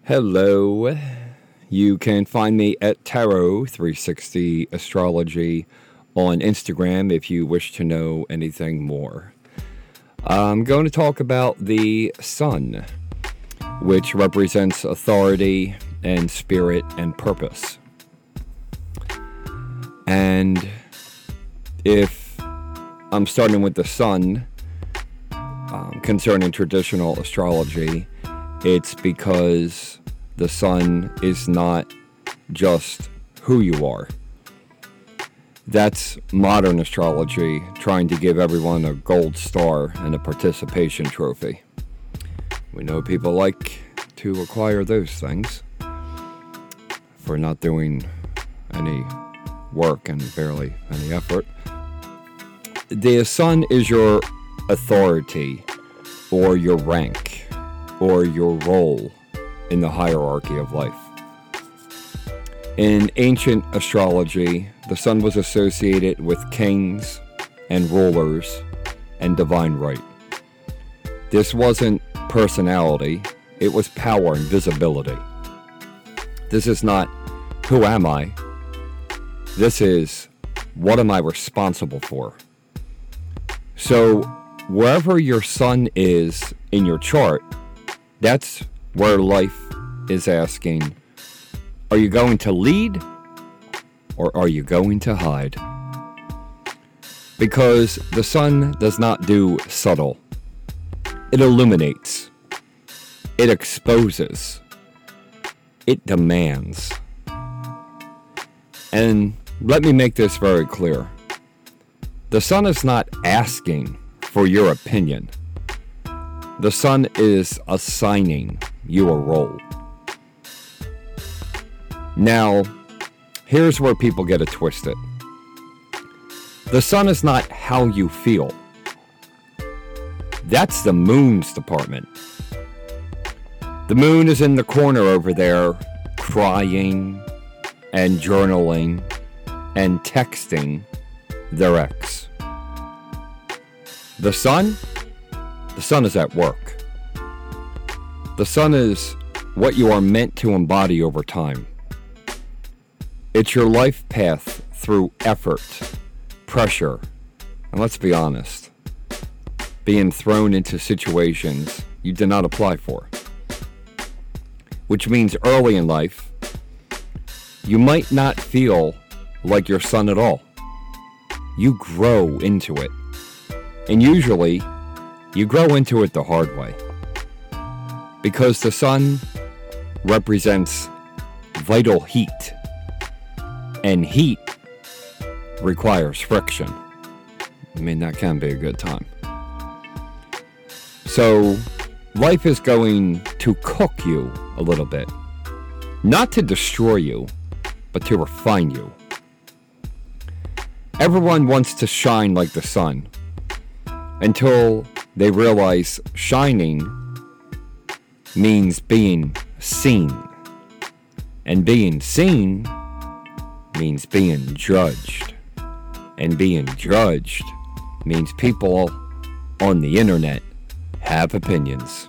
Hello. You can find me at Tarot360 Astrology on Instagram if you wish to know anything more. I'm going to talk about the sun, which represents authority and spirit and purpose. And if I'm starting with the sun, concerning traditional astrology, it's because the sun is not just who you are. That's modern astrology trying to give everyone a gold star and a participation trophy. We know people like to acquire those things for not doing any work and barely any effort. The sun is your authority or your rank or your role in the hierarchy of life. In ancient astrology, the sun was associated with kings and rulers and divine right. This wasn't personality, it was power and visibility. This is not, who am I? This is, what am I responsible for? So, wherever your sun is in your chart, that's where life is asking, are you going to lead or are you going to hide? Because the sun does not do subtle. It illuminates. It exposes. It demands. And let me make this very clear. The sun is not asking for your opinion. The sun is assigning you a role. Now, here's where people get it twisted. The sun is not how you feel. That's the moon's department. The moon is in the corner over there, crying and journaling and texting their ex. The sun is at work. The sun is what you are meant to embody over time. It's your life path through effort, pressure, and let's be honest, being thrown into situations you did not apply for. Which means early in life, you might not feel like your sun at all. You grow into it. And usually, you grow into it the hard way. Because the sun represents vital heat. And heat requires friction. I mean, that can be a good time. So, life is going to cook you a little bit. Not to destroy you, but to refine you. Everyone wants to shine like the sun, until they realize shining means being seen. And being seen means being judged. And being judged means people on the internet have opinions.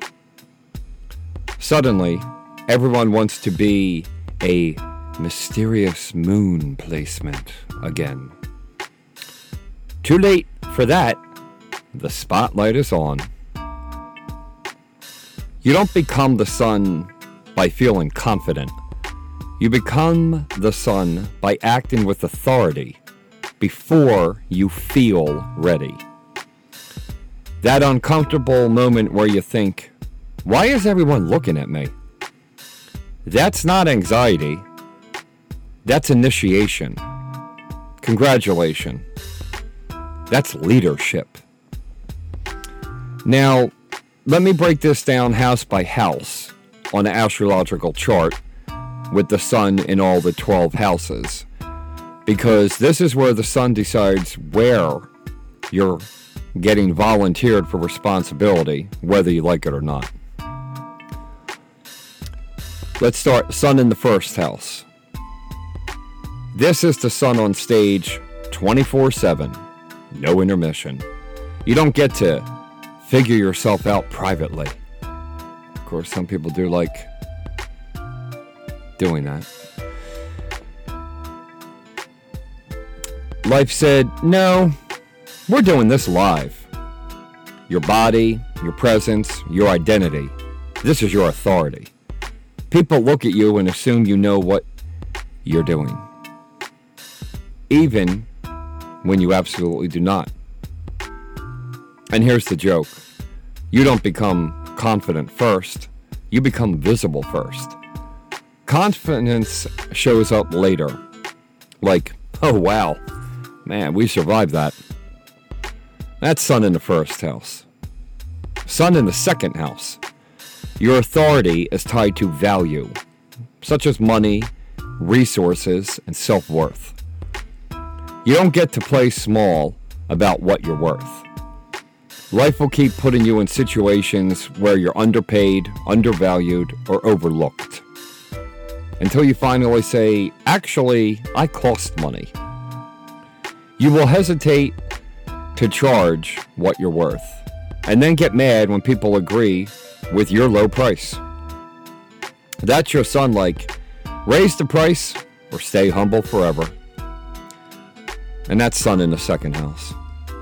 Suddenly, everyone wants to be a mysterious moon placement again. Too late for that. The spotlight is on. You don't become the sun by feeling confident. You become the sun by acting with authority before you feel ready. That uncomfortable moment where you think, why is everyone looking at me? That's not anxiety. That's initiation. Congratulations. That's leadership. Now, let me break this down house by house on an astrological chart with the sun in all the 12 houses. Because this is where the sun decides where you're getting volunteered for responsibility, whether you like it or not. Let's start sun in the first house. This is the sun on stage 24/7, no intermission. You don't get to figure yourself out privately. Of course, some people do like doing that. Life said, no, we're doing this live. Your body, your presence, your identity. This is your authority. People look at you and assume you know what you're doing, even when you absolutely do not. And here's the joke. You don't become confident first. You become visible first. Confidence shows up later. Like, oh wow, man, we survived that. That's sun in the first house. Sun in the second house. Your authority is tied to value, such as money, resources, and self-worth. You don't get to play small about what you're worth. Life will keep putting you in situations where you're underpaid, undervalued, or overlooked. Until you finally say, actually, I cost money. You will hesitate to charge what you're worth, and then get mad when people agree with your low price. That's your sun, like, raise the price or stay humble forever. And that's sun in the second house.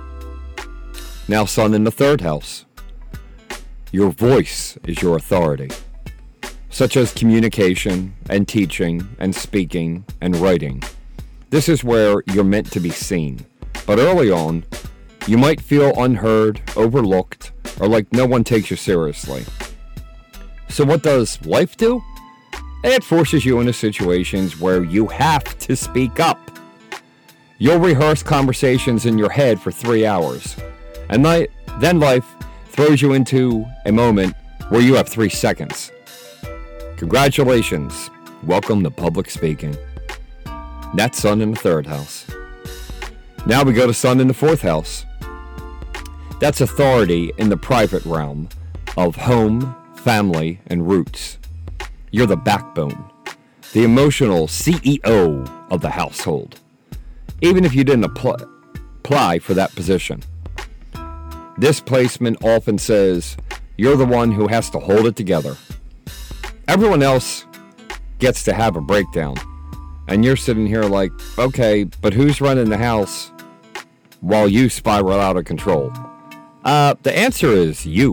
Now sun in the third house. Your voice is your authority, such as communication and teaching and speaking and writing. This is where you're meant to be seen. But early on, you might feel unheard, overlooked, or like no one takes you seriously. So what does life do? It forces you into situations where you have to speak up. You'll rehearse conversations in your head for 3 hours. And then life throws you into a moment where you have 3 seconds. Congratulations. Welcome to public speaking. That's sun in the third house. Now we go to sun in the fourth house. That's authority in the private realm of home, family, and roots. You're the backbone, the emotional CEO of the household, even if you didn't apply for that position. This placement often says you're the one who has to hold it together. Everyone else gets to have a breakdown, and you're sitting here like, okay, but who's running the house while you spiral out of control? The answer is you.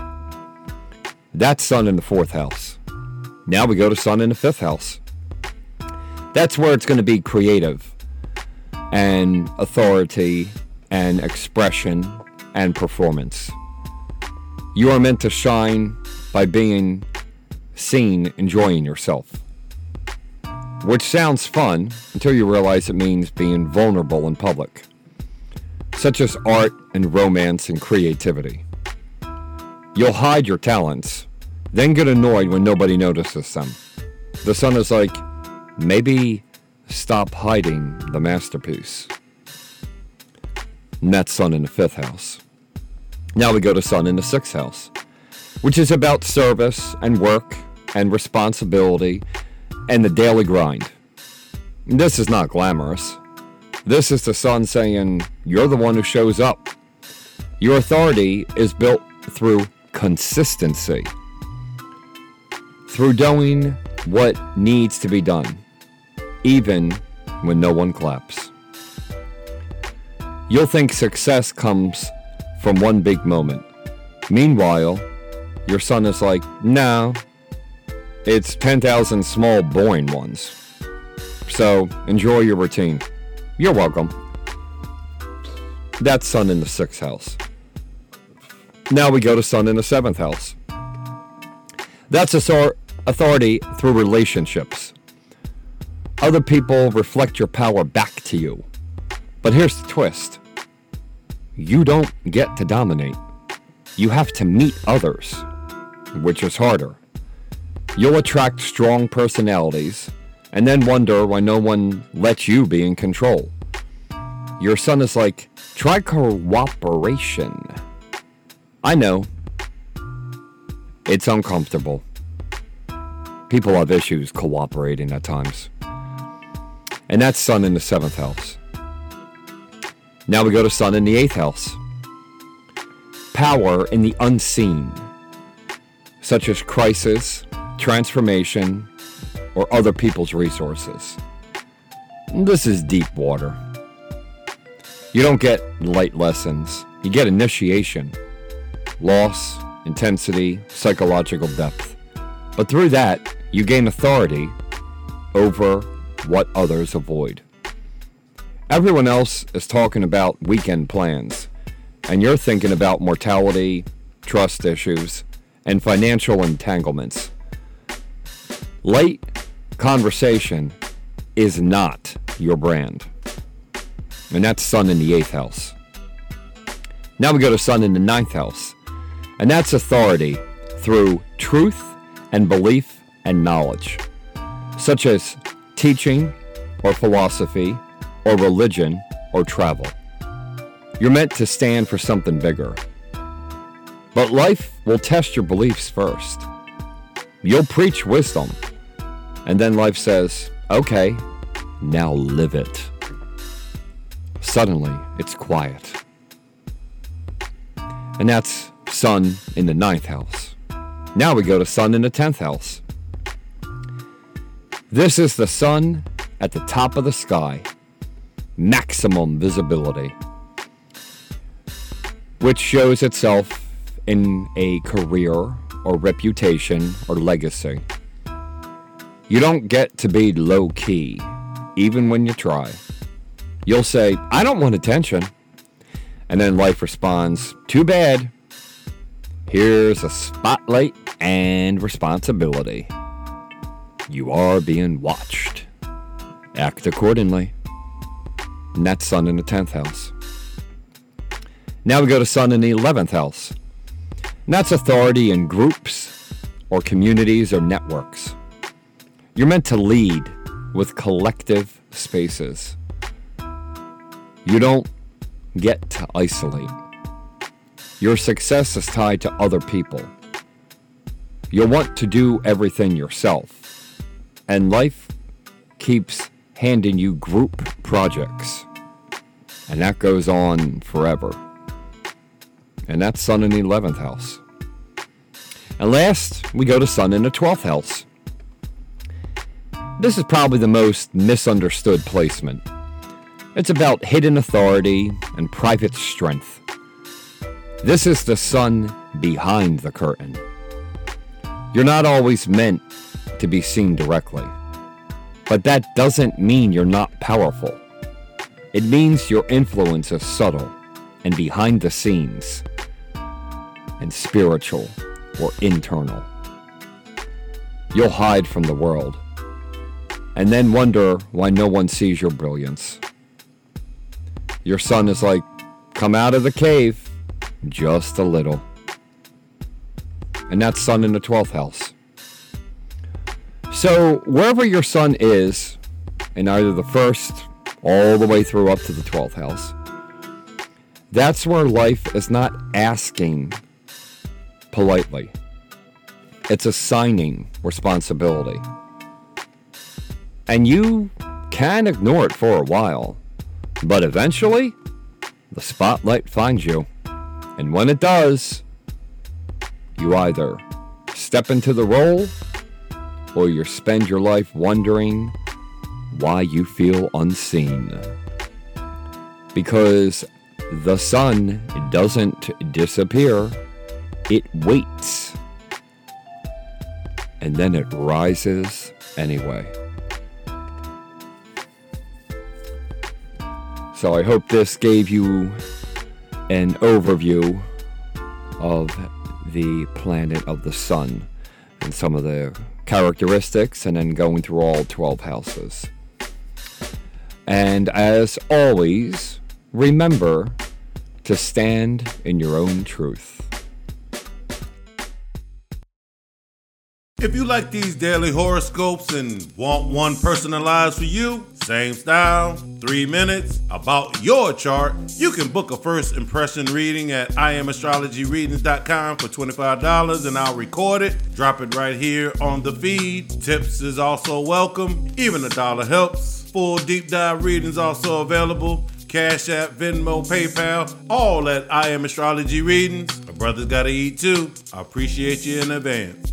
That's sun in the fourth house. Now we go to sun in the fifth house. That's where it's going to be creative and authority and expression and performance. You are meant to shine by being seen enjoying yourself, which sounds fun until you realize it means being vulnerable in public, such as art and romance and creativity. You'll hide your talents, then get annoyed when nobody notices them. The sun is like, maybe stop hiding the masterpiece. And that's sun in the fifth house. Now we go to sun in the sixth house, which is about service and work and responsibility and the daily grind. This is not glamorous. This is the sun saying, you're the one who shows up. Your authority is built through consistency, through doing what needs to be done, even when no one claps. You'll think success comes from one big moment. Meanwhile, your sun is like, no, it's 10,000 small, boring ones. So enjoy your routine. You're welcome. That's sun in the sixth house. Now we go to sun in the seventh house. That's authority through relationships. Other people reflect your power back to you. But here's the twist. You don't get to dominate. You have to meet others, which is harder. You'll attract strong personalities and then wonder why no one lets you be in control. Your sun is like, try cooperation. I know. It's uncomfortable. People have issues cooperating at times. And that's sun in the seventh house. Now we go to sun in the eighth house. Power in the unseen, such as crisis, transformation, or other people's resources. This is deep water. You don't get light lessons. You get initiation, loss, intensity, psychological depth. But through that, you gain authority over what others avoid. Everyone else is talking about weekend plans, and you're thinking about mortality, trust issues, and financial entanglements. Light conversation is not your brand. And that's Sun in the 8th house. Now we go to Sun in the 9th house. And that's authority through truth and belief and knowledge, such as teaching or philosophy or religion or travel. You're meant to stand for something bigger. But life will test your beliefs first. You'll preach wisdom, and then life says, okay, now live it. Suddenly, it's quiet. And that's Sun in the 9th house. Now we go to Sun in the 10th house. This is the sun at the top of the sky. Maximum visibility, which shows itself in a career or reputation or legacy. You don't get to be low-key, even when you try. You'll say, I don't want attention. And then life responds, too bad. Here's a spotlight and responsibility. You are being watched. Act accordingly. And that's Sun in the 10th house. Now we go to Sun in the 11th house. And that's authority in groups or communities or networks. You're meant to lead with collective spaces. You don't get to isolate. Your success is tied to other people. You'll want to do everything yourself. And life keeps handing you group projects. And that goes on forever. And that's Sun in the 11th house. And last, we go to Sun in the 12th house. This is probably the most misunderstood placement. It's about hidden authority and private strength. This is the sun behind the curtain. You're not always meant to be seen directly, but that doesn't mean you're not powerful. It means your influence is subtle and behind the scenes and spiritual or internal. You'll hide from the world and then wonder why no one sees your brilliance. Your sun is like, come out of the cave just a little. And that's Sun in the 12th house. So wherever your sun is, in either the first all the way through up to the 12th house, that's where life is not asking politely. It's assigning responsibility. And you can ignore it for a while, but eventually, the spotlight finds you. And when it does, you either step into the role or you spend your life wondering why you feel unseen. Because the sun doesn't disappear, it waits. And then it rises anyway. So I hope this gave you an overview of the planet of the sun and some of the characteristics, and then going through all 12 houses. And as always, remember to stand in your own truth. If you like these daily horoscopes and want one personalized for you, same style, 3 minutes, about your chart, you can book a first impression reading at IamAstrologyReadings.com for $25 and I'll record it, drop it right here on the feed. Tips is also welcome, even $1 helps. Full deep dive readings also available. Cash App, Venmo, PayPal, all at I Am Astrology Readings. My brother's gotta eat too. I appreciate you in advance.